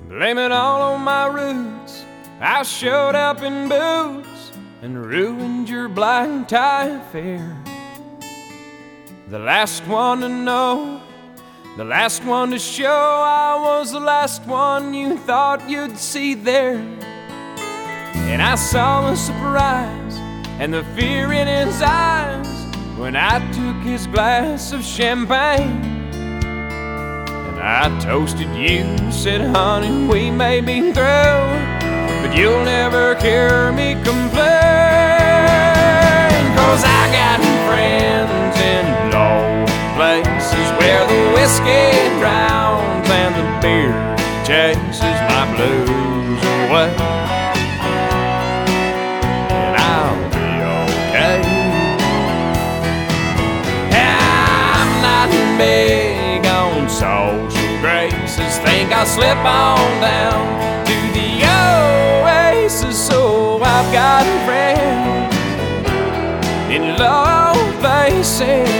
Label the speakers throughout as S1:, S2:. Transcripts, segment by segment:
S1: Blame it all on my roots. I showed up in boots and ruined your black tie affair. The last one to know, the last one to show, I was the last one you thought you'd see there. And I saw the surprise and the fear in his eyes when I took his glass of champagne. And I toasted you, said, honey, we may be through, but you'll never hear me complain. 'Cause I got friends in low places where the whiskey drowns and the beer chases my blues away. And I'll be okay. I'm not big on social graces. Think I'll slip on down to the oasis. So I've got friends in low places.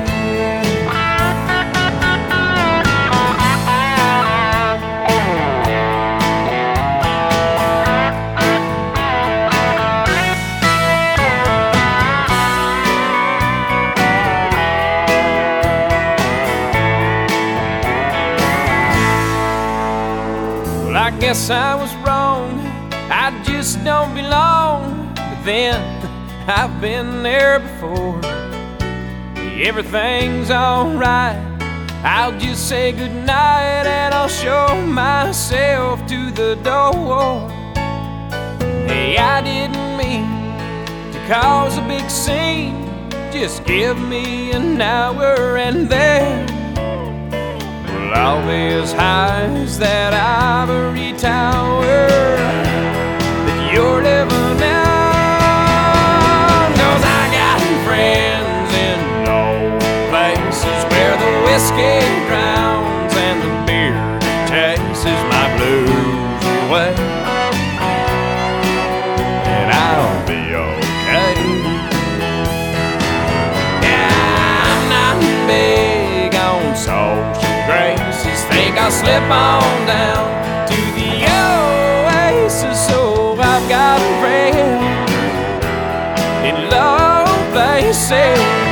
S1: Well, I guess I was wrong, I just don't belong. But then I've been there before. Everything's alright, I'll just say goodnight and I'll show myself to the door. Hey, I didn't mean to cause a big scene. Just give me an hour and then we'll all be as high as that ivory tower that you're living in. 'Cause I got friends in low places where the whiskey drowns and the beer chases my blues away. And I'll be okay. Yeah, I'm not big on social graces. Think I'll slip on down to the oasis. So I've got friends in low places.